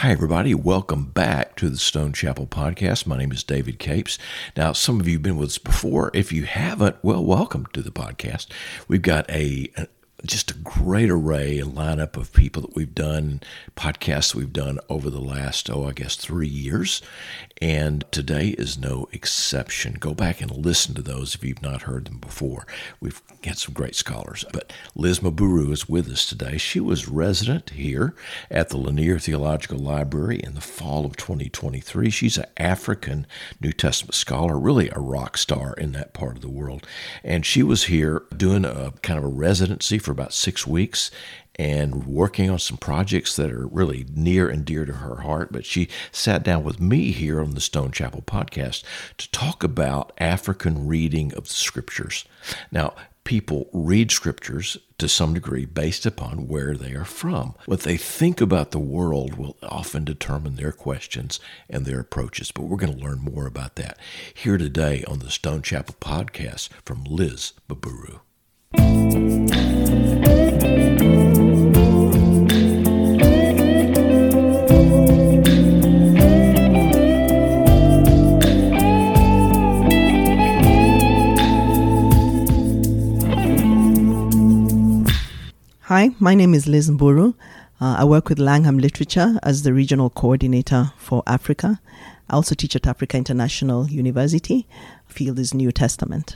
Hi, everybody. Welcome back to the Stone Chapel Podcast. My name is David Capes. Now, some of you have been with us before. If you haven't, well, welcome to the podcast. We've got just a great array and lineup of people that we've done, podcasts we've done over the last, 3 years. And today is no exception. Go back and listen to those if you've not heard them before. We've had some great scholars. But Liz Mburu is with us today. She was resident here at the Lanier Theological Library in the fall of 2023. She's an African New Testament scholar, really a rock star in that part of the world. And she was here doing a kind of a residency for about 6 weeks and working on some projects that are really near and dear to her heart. But she sat down with me here on the Stone Chapel Podcast to talk about African reading of the Scriptures. Now, people read Scriptures to some degree based upon where they are from. What they think about the world will often determine their questions and their approaches. But we're going to learn more about that here today on the Stone Chapel Podcast from Liz Mburu. Hi, my name is Liz Mburu. I work with Langham Literature as the regional coordinator for Africa. I also teach at Africa International University. Field is New Testament.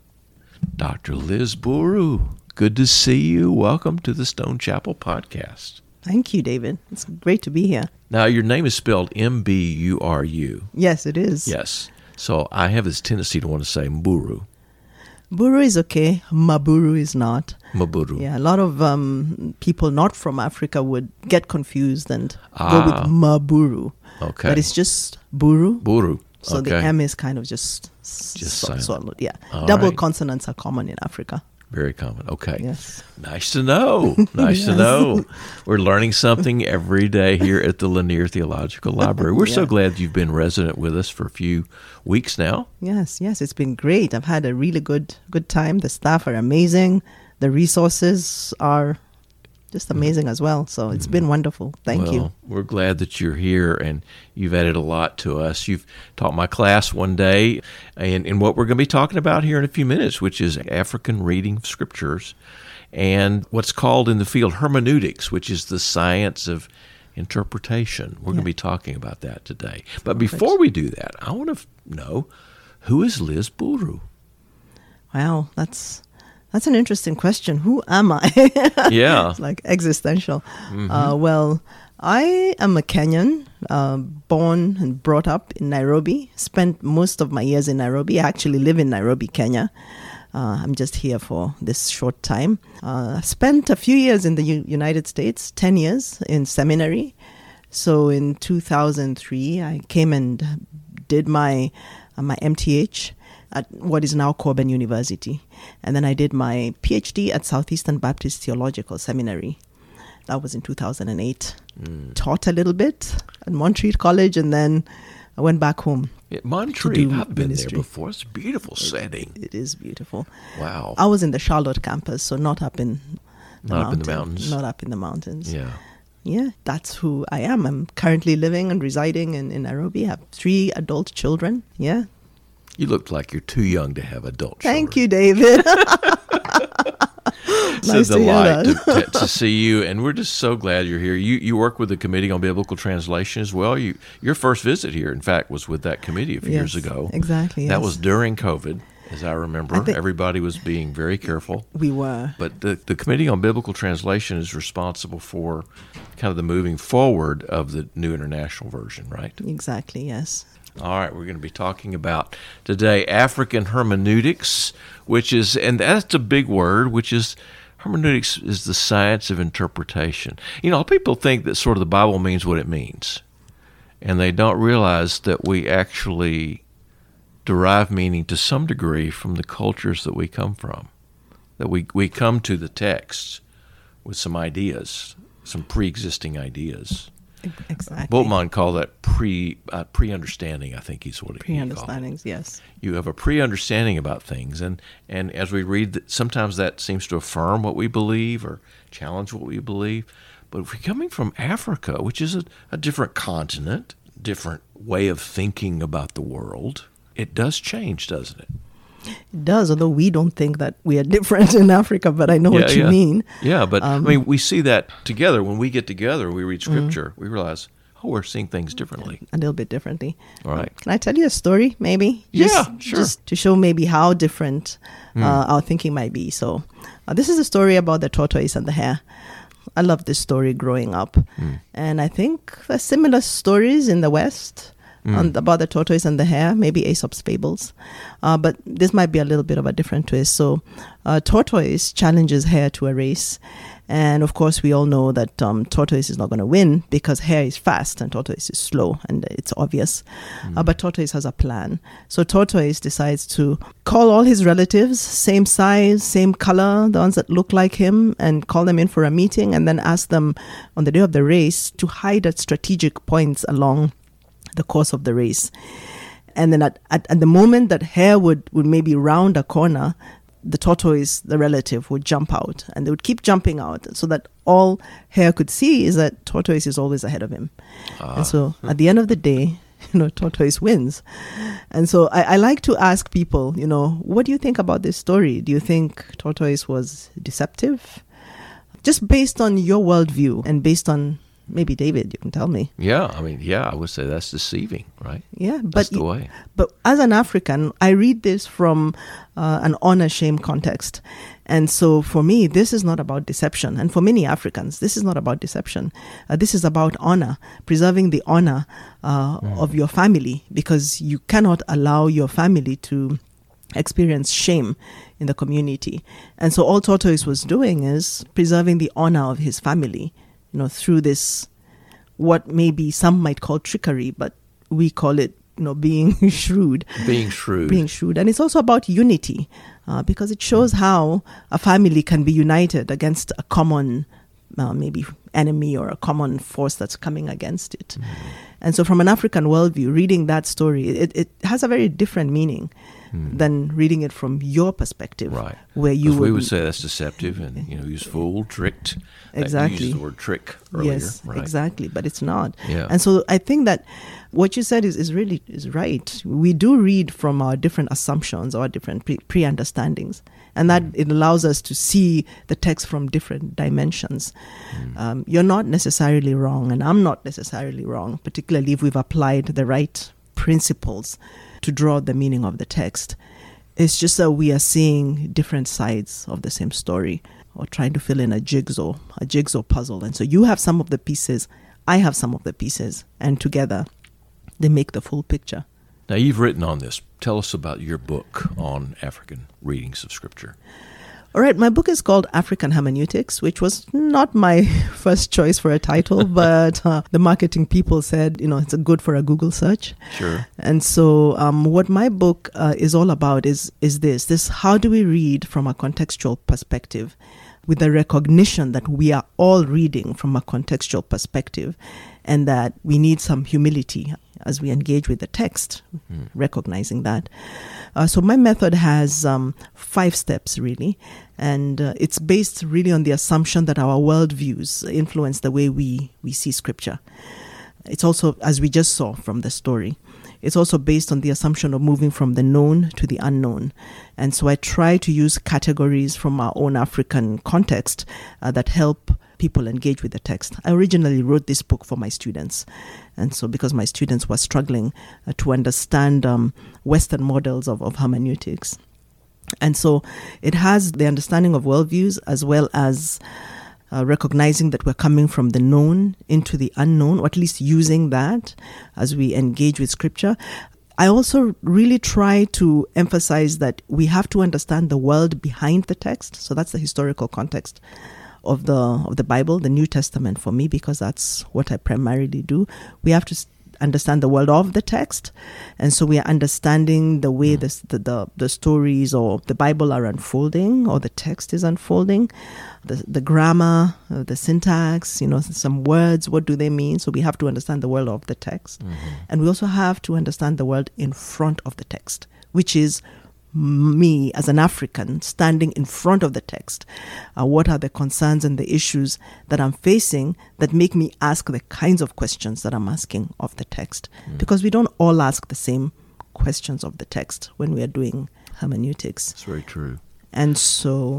Dr. Liz Mburu, good to see you. Welcome to the Stone Chapel Podcast. Thank you, David. It's great to be here. Now, your name is spelled M-B-U-R-U. Yes, it is. Yes. So I have this tendency to want to say Mburu. Mburu is okay. Mburu is not. Mburu. Yeah, a lot of people not from Africa would get confused and go with Mburu. Okay. But it's just Buru. Buru. So okay. the M is kind of just silent. swallowed. Yeah. All Double right. consonants are common in Africa. Very common. Okay. Yes. Nice to know. Nice to Yes. know. We're learning something every day here at the Lanier Theological Library. We're so glad you've been resident with us for a few weeks now. Yes, it's been great. I've had a really good time. The staff are amazing. The resources are just amazing as well. So it's been wonderful. Thank you. We're glad that you're here, and you've added a lot to us. You've taught my class one day, and what we're going to be talking about here in a few minutes, which is African reading of Scriptures, and what's called in the field hermeneutics, which is the science of interpretation. We're going to be talking about that today. But before we do that, I want to know, who is Liz Mburu? Wow, that's an interesting question. Who am I? Yeah. It's like existential. Well, I am a Kenyan, born and brought up in Nairobi, spent most of my years in Nairobi. I actually live in Nairobi, Kenya. I'm just here for this short time. I spent a few years in the United States, 10 years in seminary. So in 2003, I came and did my MTH at what is now Corban University. And then I did my PhD at Southeastern Baptist Theological Seminary. That was in 2008. Taught a little bit at Montreat College, and then I went back home. Montreat, I've been there before. It's a beautiful setting. It is beautiful. Wow. I was in the Charlotte campus, so not up in the mountains. Not up in the mountains. Yeah. Yeah, that's who I am. I'm currently living and residing in Nairobi. I have 3 adult children. Yeah. You look like you're too young to have adult Thank children. you, David. It's a delight to see you, and we're just so glad you're here. You work with the Committee on Biblical Translation as well. Your first visit here, in fact, was with that committee a few years ago. Exactly. That was during COVID, as I remember. Everybody was being very careful. We were. But the Committee on Biblical Translation is responsible for kind of the moving forward of the New International Version, right? Exactly, yes. All right, we're going to be talking about today African hermeneutics, and that's a big word, hermeneutics is the science of interpretation. You know, people think that sort of the Bible means what it means, and they don't realize that we actually derive meaning to some degree from the cultures that we come from, that we come to the text with some ideas, some pre-existing ideas. Exactly. Bultmann called that pre-understanding, I think he's what he called it. Pre-understandings, yes. You have a pre-understanding about things, and as we read, sometimes that seems to affirm what we believe or challenge what we believe, But if you're coming from Africa, which is a different continent, different way of thinking about the world, it does change, doesn't it? It does, although we don't think that we are different in Africa, but I know what you mean. Yeah, but I mean, we see that together. When we get together, we read Scripture, we realize, oh, we're seeing things differently. A little bit differently. All right. Can I tell you a story, maybe? Sure. Just to show maybe how different our thinking might be. So this is a story about the tortoise and the hare. I loved this story growing up. And I think there's similar stories in the West about the tortoise and the hare, maybe Aesop's fables. But this might be a little bit of a different twist. So tortoise challenges hare to a race. And of course, we all know that tortoise is not going to win because hare is fast and tortoise is slow, and it's obvious. But tortoise has a plan. So tortoise decides to call all his relatives, same size, same color, the ones that look like him, and call them in for a meeting, and then ask them on the day of the race to hide at strategic points along the course of the race. And then at the moment that hare would maybe round a corner, the tortoise, the relative, would jump out, and they would keep jumping out, so that all hare could see is that tortoise is always ahead of him. And so at the end of the day, tortoise wins. And so I like to ask people, what do you think about this story? Do you think tortoise was deceptive? Just based on your worldview and based on, maybe David, you can tell me. Yeah, I would say that's deceiving, right? Yeah, that's the way. But as an African, I read this from an honor-shame context. And so for me, this is not about deception. And for many Africans, this is not about deception. This is about honor, preserving the honor of your family, because you cannot allow your family to experience shame in the community. And so all Tortoise was doing is preserving the honor of his family, through this, what maybe some might call trickery, but we call it, being shrewd. Being shrewd. And it's also about unity, because it shows how a family can be united against a common, maybe enemy or a common force that's coming against it. And so from an African worldview, reading that story, it has a very different meaning than reading it from your perspective. Right. Where we would say that's deceptive and, use fooled, tricked. Exactly. You used the word trick earlier. Yes, right. Exactly. But it's not. Yeah. And so I think that what you said is right. We do read from our different assumptions or different pre-understandings. And that it allows us to see the text from different dimensions. You're not necessarily wrong, and I'm not necessarily wrong, particularly if we've applied the right principles to draw the meaning of the text. It's just that we are seeing different sides of the same story, or trying to fill in a jigsaw puzzle. And so you have some of the pieces, I have some of the pieces, and together they make the full picture. Now, you've written on this. Tell us about your book on African readings of Scripture. All right, my book is called African Hermeneutics, which was not my first choice for a title, but the marketing people said, it's good for a Google search. Sure. And so what my book is all about is this: how do we read from a contextual perspective, with the recognition that we are all reading from a contextual perspective, and that we need some humility as we engage with the text, recognizing that. So my method has 5 steps, really, and it's based really on the assumption that our worldviews influence the way we see Scripture. It's also, as we just saw from the story, it's also based on the assumption of moving from the known to the unknown. And so I try to use categories from our own African context that help people engage with the text. I originally wrote this book for my students. And so because my students were struggling to understand Western models of hermeneutics. And so it has the understanding of worldviews, as well as recognizing that we're coming from the known into the unknown, or at least using that as we engage with Scripture. I also really try to emphasize that we have to understand the world behind the text. So that's the historical context of the Bible, the New Testament for me, because that's what I primarily do. We have to understand the world of the text, and so we are understanding the way the stories or the Bible are unfolding, or the text is unfolding, the grammar, the syntax, some words, what do they mean? So we have to understand the world of the text, and we also have to understand the world in front of the text, which is me as an African standing in front of the text? What are the concerns and the issues that I'm facing that make me ask the kinds of questions that I'm asking of the text? Because we don't all ask the same questions of the text when we are doing hermeneutics. That's very true. And so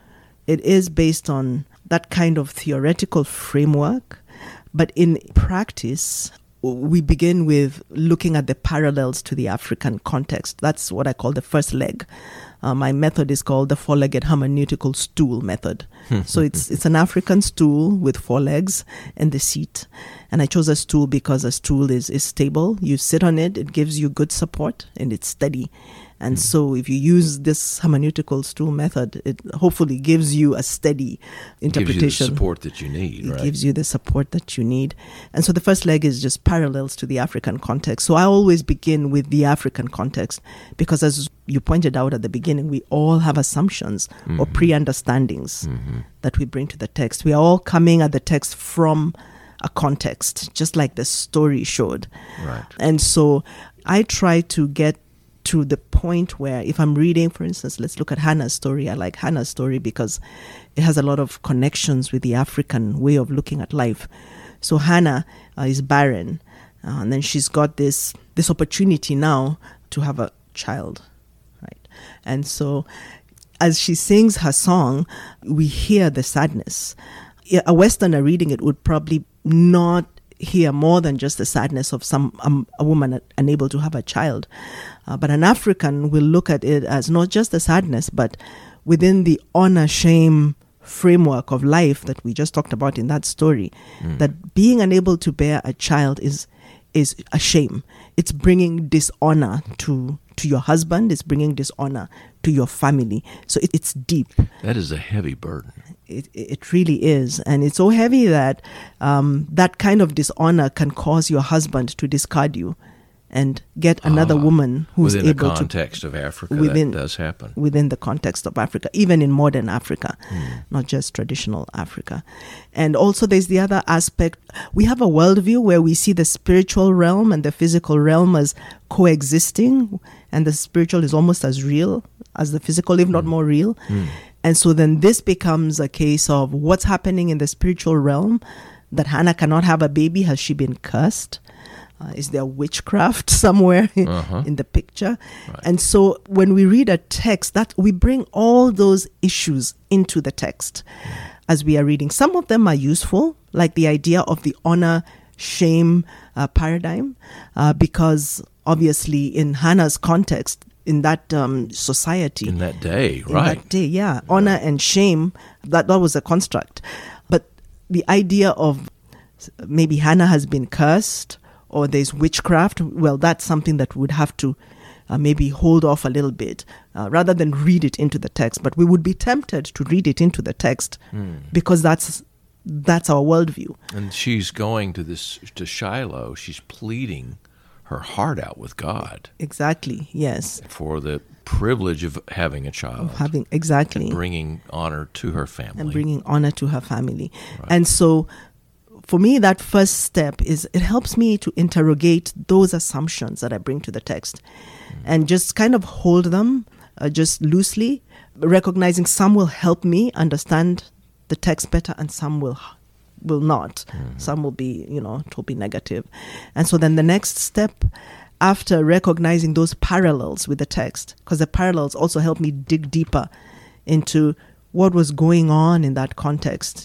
it is based on that kind of theoretical framework, but in practice, we begin with looking at the parallels to the African context. That's what I call the first leg. My method is called the four-legged hermeneutical stool method. So it's an African stool with 4 legs and the seat. And I chose a stool because a stool is stable. You sit on it, it gives you good support, and it's steady. And so if you use this hermeneutical stool method, it hopefully gives you a steady interpretation. It gives you the support that you need, right? It gives you the support that you need. And so the first leg is just parallels to the African context. So I always begin with the African context because, as you pointed out at the beginning, we all have assumptions or pre-understandings that we bring to the text. We are all coming at the text from a context, just like the story showed. Right. And so I try to get to the point where if I'm reading, for instance, let's look at Hannah's story. I like Hannah's story because it has a lot of connections with the African way of looking at life. So Hannah is barren, and then she's got this opportunity now to have a child, right? And so as she sings her song, we hear the sadness. A Westerner reading it would probably not hear more than just the sadness of a woman unable to have a child. But an African will look at it as not just the sadness, but within the honor-shame framework of life that we just talked about in that story, that being unable to bear a child is a shame. It's bringing dishonor to your husband. It's bringing dishonor to your family. So it's deep. That is a heavy burden. It really is. And it's so heavy that that kind of dishonor can cause your husband to discard you and get another woman who's within able to... Within the context of Africa, that does happen. Within the context of Africa, even in modern Africa, not just traditional Africa. And also there's the other aspect. We have a worldview where we see the spiritual realm and the physical realm as coexisting, and the spiritual is almost as real as the physical, if not more real. And so then this becomes a case of what's happening in the spiritual realm, that Hannah cannot have a baby. Has she been cursed? Is there witchcraft somewhere in the picture? Right. And so when we read a text, that we bring all those issues into the text as we are reading. Some of them are useful, like the idea of the honor-shame paradigm, because obviously in Hannah's context, in that society. In that day, right. In that day, yeah. Honor and shame, that was a construct. But the idea of maybe Hannah has been cursed, or there's witchcraft, well, that's something that would have to maybe hold off a little bit rather than read it into the text. But we would be tempted to read it into the text because that's our worldview. And she's going to Shiloh. She's pleading her heart out with God. Exactly, yes. For the privilege of having a child. Exactly. And bringing honor to her family. Right. And so... for me, that first step is it helps me to interrogate those assumptions that I bring to the text and just kind of hold them just loosely, recognizing some will help me understand the text better and some will not. Some will be, totally negative. And so then the next step after recognizing those parallels with the text, because the parallels also help me dig deeper into what was going on in that context,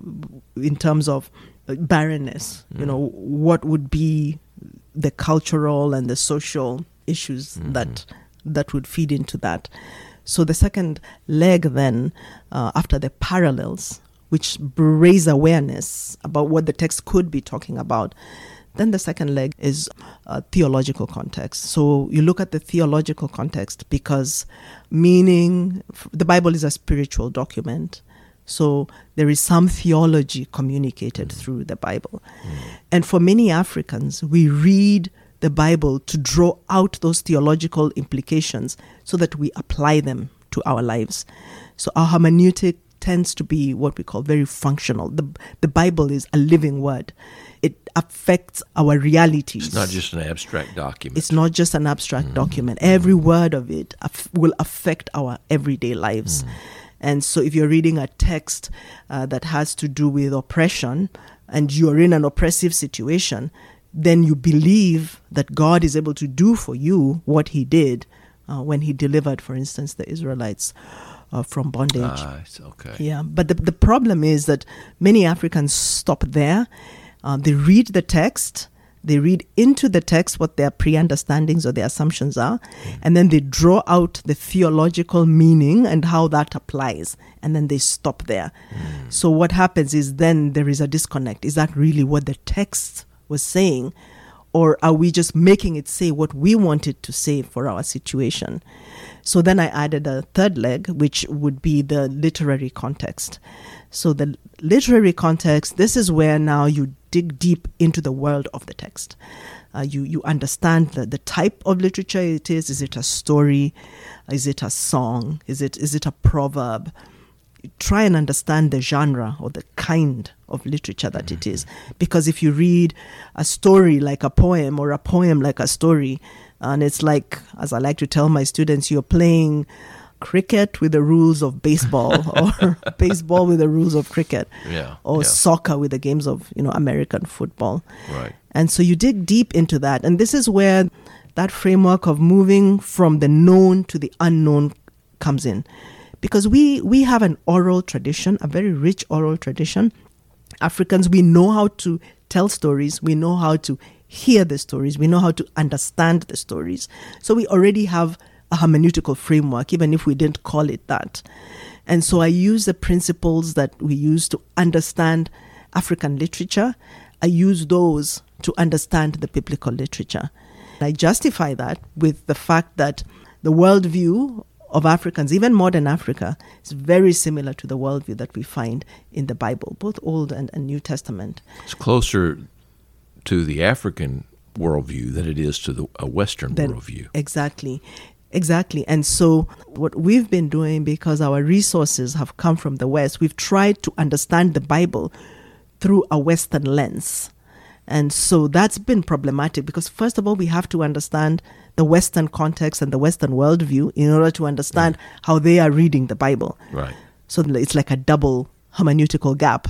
in terms of barrenness, what would be the cultural and the social issues that would feed into that. So the second leg then, after the parallels, which raise awareness about what the text could be talking about, then the second leg is theological context. So you look at the theological context because meaning, the Bible is a spiritual document. So there is some theology communicated through the Bible. And for many Africans, we read the Bible to draw out those theological implications so that we apply them to our lives. So our hermeneutic tends to be what we call very functional. The Bible is a living word. It affects our realities. It's not just an abstract document. It's not just an abstract document. Every word of it will affect our everyday lives. And so if you're reading a text that has to do with oppression and you're in an oppressive situation, then you believe that God is able to do for you what he did when he delivered, for instance, the Israelites from bondage. Okay. Yeah, but the problem is that many Africans stop there. They read the text, they read into the text what their pre-understandings or their assumptions are, and then they draw out the theological meaning and how that applies, and then they stop there. So what happens is then there is a disconnect. Is that really what the text was saying, or are we just making it say what we want it to say for our situation? So then I added a third leg, which would be the literary context. So the literary context, this is where now you dig deep into the world of the text. You understand the type of literature it is. Is it a story? Is it a song? Is it a proverb? You try and understand the genre or the kind of literature that it is. Because if you read a story like a poem or a poem like a story, and it's like, as I like to tell my students, you're playing cricket with the rules of baseball or baseball with the rules of cricket, or soccer with the games of American football. Right. And so you dig deep into that. And this is where that framework of moving from the known to the unknown comes in. Because we have an oral tradition, a very rich oral tradition. Africans, we know how to tell stories. We know how to hear the stories. We know how to understand the stories. So we already have a hermeneutical framework, even if we didn't call it that. And so I use the principles that we use to understand African literature. I use those to understand the biblical literature. I justify that with the fact that the worldview of Africans, even modern Africa, is very similar to the worldview that we find in the Bible, both Old and New Testament. It's closer to the African worldview than it is to a Western worldview. Exactly. And so what we've been doing, because our resources have come from the West, we've tried to understand the Bible through a Western lens. And so that's been problematic because, first of all, we have to understand the Western context and the Western worldview in order to understand how they are reading the Bible. Right. So it's like a double hermeneutical gap.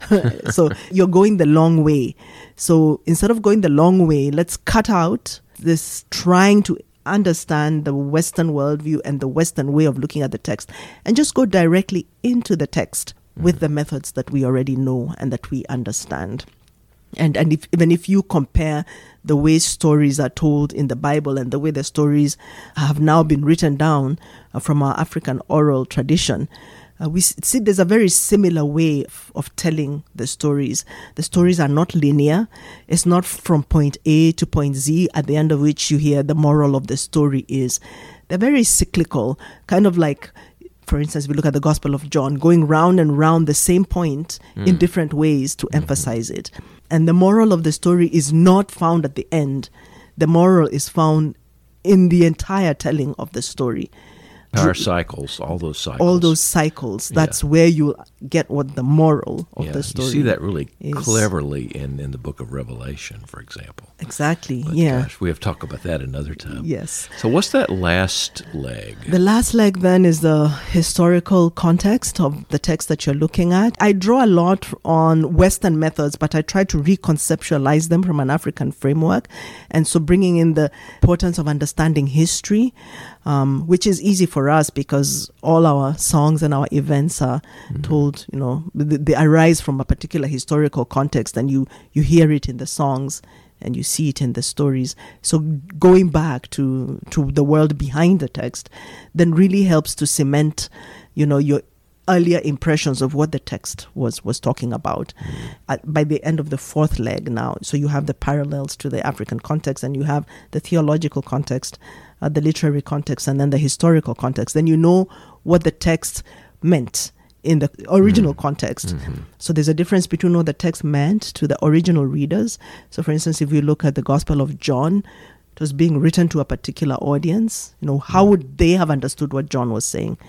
So you're going the long way. So instead of going the long way, let's cut out this trying to understand the Western worldview and the Western way of looking at the text and just go directly into the text with the methods that we already know and that we understand. And even if you compare the way stories are told in the Bible and the way the stories have now been written down from our African oral tradition, we see there's a very similar way of telling the stories. The stories are not linear. It's not from point A to point Z, at the end of which you hear the moral of the story is. They're very cyclical, kind of like, for instance, we look at the Gospel of John, going round and round the same point in different ways to emphasize it. And the moral of the story is not found at the end. The moral is found in the entire telling of the story. Our cycles, all those cycles. All those cycles. That's where you get what the moral of the story is. You see that really cleverly in the book of Revelation, for example. Exactly, But gosh, we have to talk about that another time. Yes. So what's that last leg? The last leg then is the historical context of the text that you're looking at. I draw a lot on Western methods, but I try to reconceptualize them from an African framework. And so bringing in the importance of understanding history, which is easy for us because all our songs and our events are told, they arise from a particular historical context, and you hear it in the songs and you see it in the stories. So going back to the world behind the text then really helps to cement, your earlier impressions of what the text was talking about. By the end of the fourth leg now, so you have the parallels to the African context, and you have the theological context, the literary context, and then the historical context. Then you know what the text meant in the original context. So there's a difference between what the text meant to the original readers. So for instance, if you look at the Gospel of John, it was being written to a particular audience. How would they have understood what John was saying?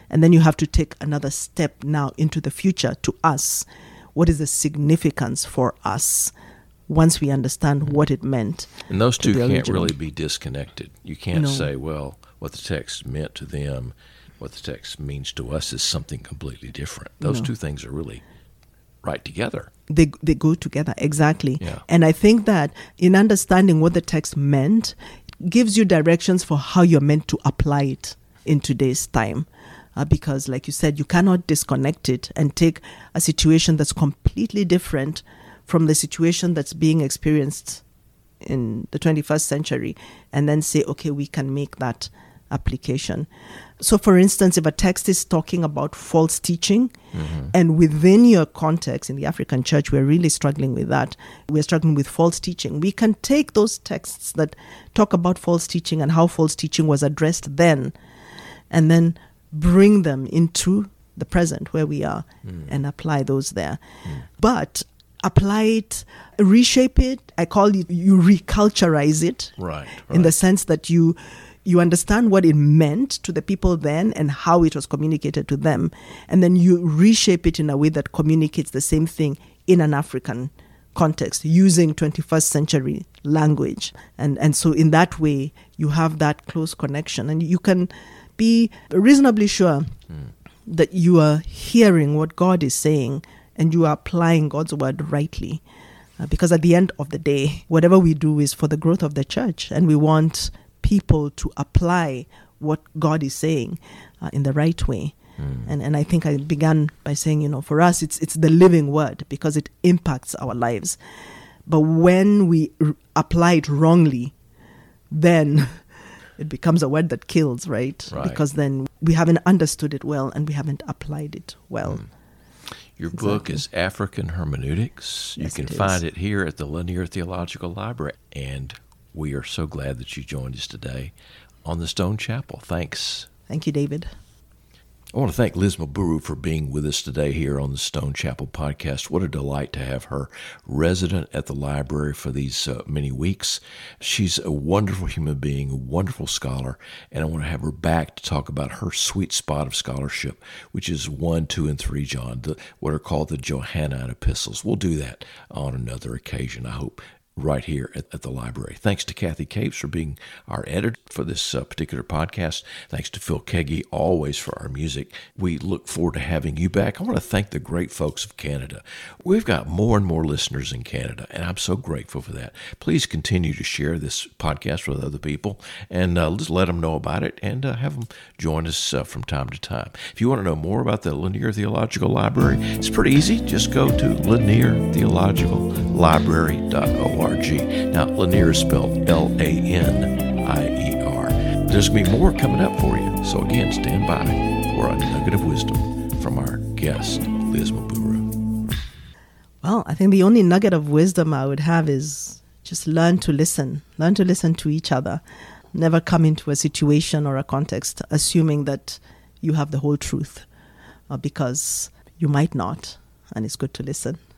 And then you have to take another step now into the future to us. What is the significance for us once we understand what it meant? And those two can't original. really be disconnected. You can't say, well, what the text meant to them, what the text means to us is something completely different. Those two things are really right together. They go together, exactly. Yeah. And I think that in understanding what the text meant, it gives you directions for how you're meant to apply it in today's time. Because, like you said, you cannot disconnect it and take a situation that's completely different from the situation that's being experienced in the 21st century and then say, okay, we can make that application. So, for instance, if a text is talking about false teaching, and within your context in the African church, we're really struggling with that. We're struggling with false teaching. We can take those texts that talk about false teaching and how false teaching was addressed then, and then bring them into the present where we are and apply those there. But apply it, reshape it. I call it, you reculturize it. Right. In the sense that you understand what it meant to the people then and how it was communicated to them. And then you reshape it in a way that communicates the same thing in an African context using 21st century language. And so in that way, you have that close connection. And you can be reasonably sure that you are hearing what God is saying and you are applying God's word rightly. Because at the end of the day, whatever we do is for the growth of the church. And we want people to apply what God is saying in the right way. And I think I began by saying, for us, it's the living word because it impacts our lives. But when we apply it wrongly, then it becomes a word that kills, right? Because then we haven't understood it well and we haven't applied it well. Your book is African Hermeneutics. Yes, you can find it here at the Lanier Theological Library. And we are so glad that you joined us today on the Stone Chapel. Thanks. Thank you, David. I want to thank Liz Maburu for being with us today here on the Stone Chapel podcast. What a delight to have her resident at the library for these many weeks. She's a wonderful human being, a wonderful scholar, and I want to have her back to talk about her sweet spot of scholarship, which is 1, 2, and 3 John, what are called the Johannine epistles. We'll do that on another occasion, I hope, right here at the library. Thanks to Kathy Capes for being our editor for this particular podcast. Thanks to Phil Keggy, always, for our music. We look forward to having you back. I want to thank the great folks of Canada. We've got more and more listeners in Canada, and I'm so grateful for that. Please continue to share this podcast with other people and just let them know about it and have them join us from time to time. If you want to know more about the Lanier Theological Library, it's pretty easy. Just go to laniertheologicallibrary.org. Now, Lanier is spelled L-A-N-I-E-R. There's going to be more coming up for you. So again, stand by for a nugget of wisdom from our guest, Liz Maburu. Well, I think the only nugget of wisdom I would have is just learn to listen. Learn to listen to each other. Never come into a situation or a context assuming that you have the whole truth, because you might not, and it's good to listen.